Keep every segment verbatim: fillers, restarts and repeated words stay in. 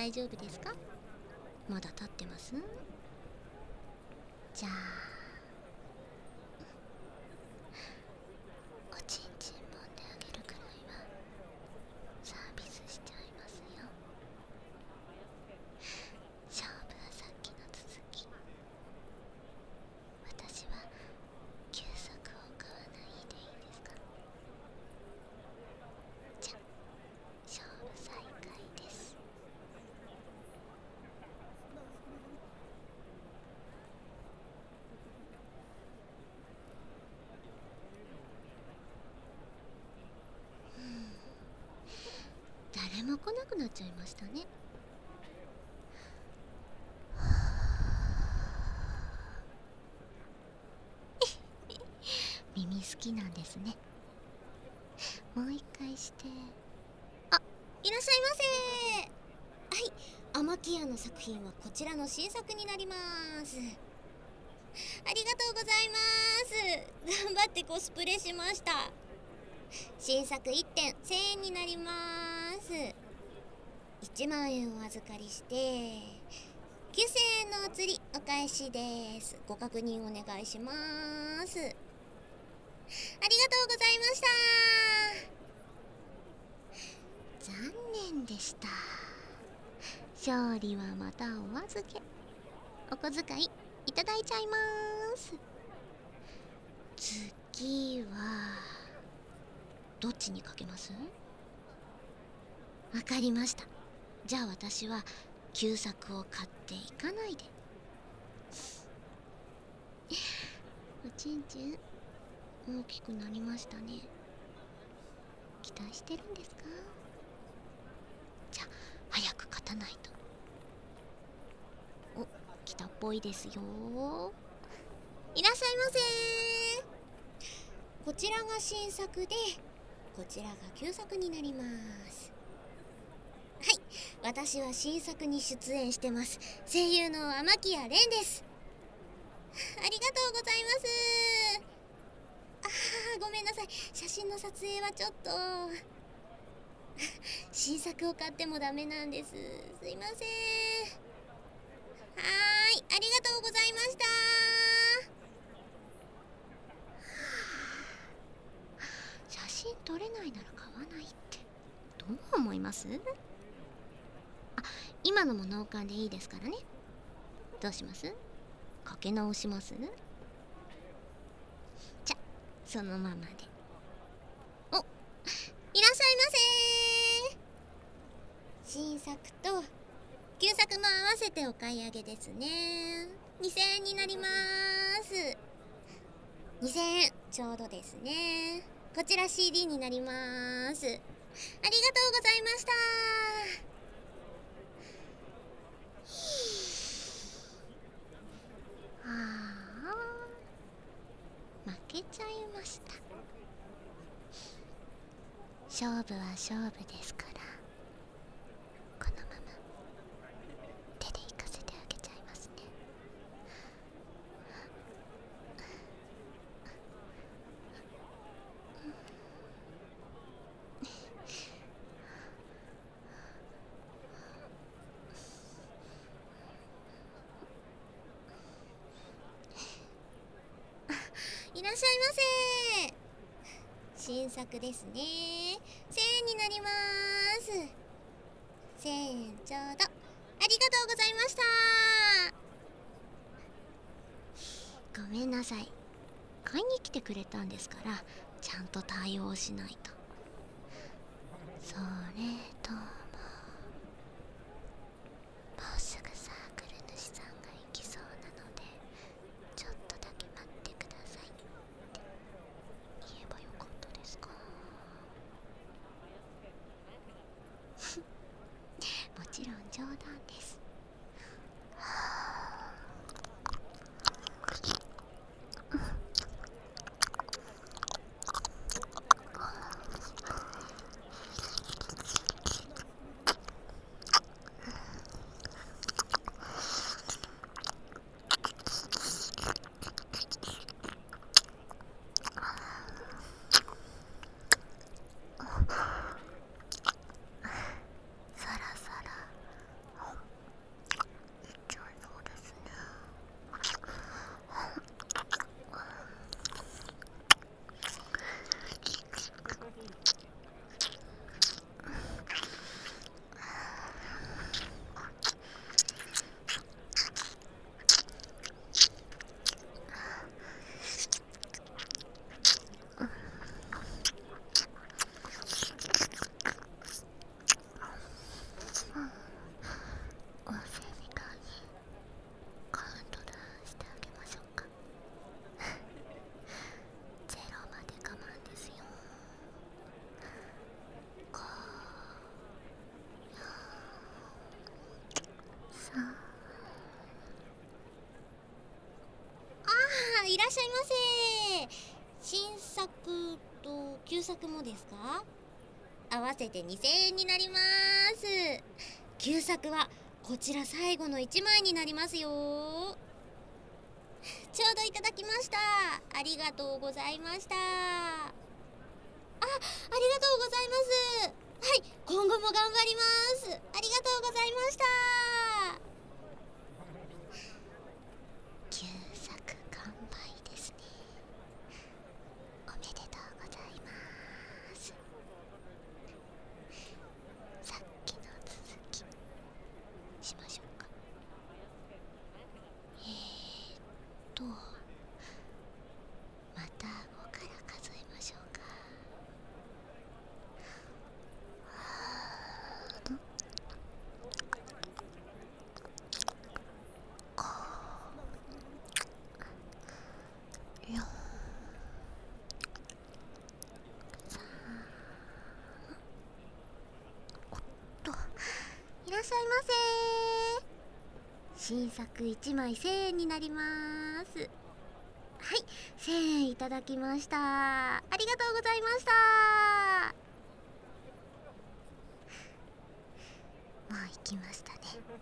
大丈夫ですか？まだ立ってます？じゃあおちんちん揉んであげるくらいはサービスしちゃいますよ。勝負はさっきの続き。私は休息を買わないでいいですか？じゃ勝負再開です。誰も来なくなっちゃいましたね。耳好きなんですね。もう一回して。あ、いらっしゃいませ。はい、天木屋の作品はこちらの新作になります。ありがとうございます。頑張ってコスプレしました。新作いってんせんえんになります。いちまんえんお預かりしてきゅうせんえんのお釣りお返しです。ご確認お願いします。ありがとうございました。残念でした。勝利はまたお預け。お小遣いいただいちゃいます。次はどっちにかけます？わかりました。じゃあ私は旧作を買っていかないで。おちんちん大きくなりましたね。期待してるんですか？じゃあ早く勝たないと。お、来たっぽいですよ。いらっしゃいませ。こちらが新作でこちらが旧作になります。はい、私は新作に出演してます。声優の天木屋蓮です。ありがとうございます。あー、ごめんなさい。写真の撮影はちょっと新作を買ってもダメなんです。すいません。はーい、ありがとうございました。写真撮れないなら買わないってどう思います？あ、今のも納棺でいいですからね。どうします？かけ直します？じゃ、そのままで。お、いらっしゃいませ。新作と旧作も合わせてお買い上げですね。にせんえんになります。にせんえんちょうどですね。こちら シーディー になります。ありがとうございました。はあ、負けちゃいました。勝負は勝負ですから、このまま手で行かせてあげちゃいますね。いらっしゃいませ。新作ですね。せんえんになります。せんえんちょうど。ありがとうございました。ごめんなさい。買いに来てくれたんですからちゃんと対応しないと。それとももうすぐサークル主さんが行きそうなのでちょっとだけ待ってくださいって言えばよかったですか？もちろん冗談です。そろそろあ、いらっしゃいませ。新作と旧作もですか？合わせてにせんえんになります。旧作はこちら最後のいちまいになりますよ。ちょうどいただきました。ありがとうございました。あ、ありがとうございます。はい、今後も頑張ります。ありがとうございました。旧作完売ですね。おめでとうございます。さっきの続きしましょうか。えーっとまたごから数えましょうか。よんと、いらっしゃいませ。新作いちまいせんえんになります。はい、せんえんいただきました。ありがとうございました。もう行きましたね。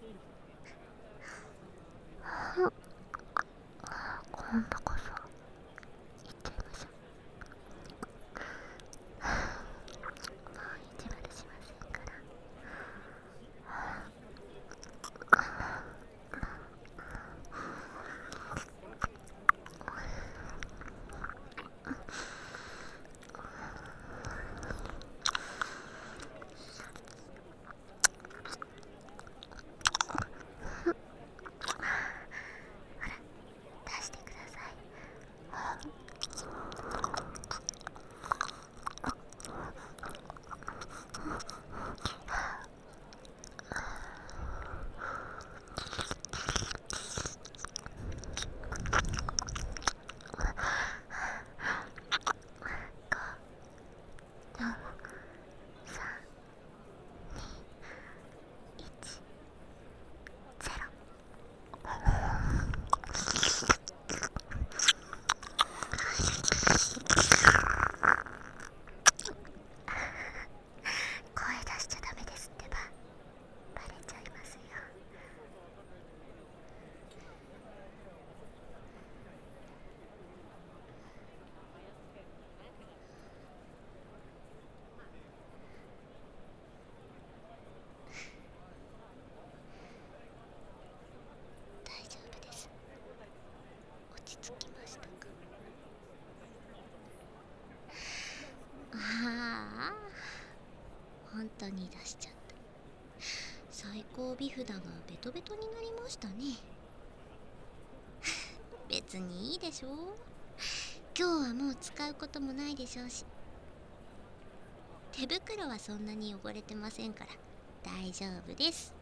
今度こそ行っちゃいましょう。もう意地悪しませんから。出してください。声出しちゃダメですってば。バレちゃいますよ。大丈夫です。落ち着きましたか？ああ、本当に出しちゃった。最高美札がベトベトになりましたね。別にいいでしょう。今日はもう使うこともないでしょうし。手袋はそんなに汚れてませんから大丈夫です。